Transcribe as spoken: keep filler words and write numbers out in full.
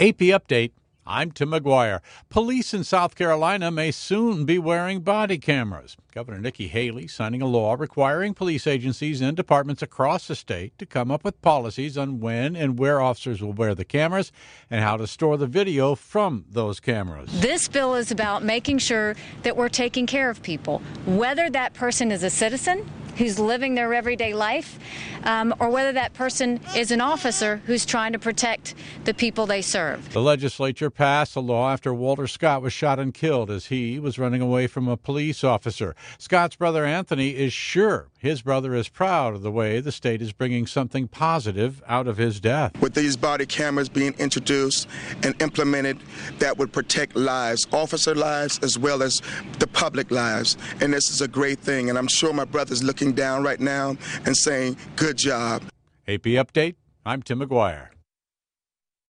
A P Update, I'm Tim McGuire. Police in South Carolina may soon be wearing body cameras. Governor Nikki Haley signing a law requiring police agencies and departments across the state to come up with policies on when and where officers will wear the cameras and how to store the video from those cameras. This bill is about making sure that we're taking care of people, whether that person is a citizen who's living their everyday life, um, or whether that person is an officer who's trying to protect the people they serve. The legislature passed a law after Walter Scott was shot and killed as he was running away from a police officer. Scott's brother Anthony is sure his brother is proud of the way the state is bringing something positive out of his death. With these body cameras being introduced and implemented, that would protect lives, officer lives as well as the public lives. And this is a great thing, and I'm sure my brother's looking down right now and saying, good job. A P Update, I'm Tim McGuire.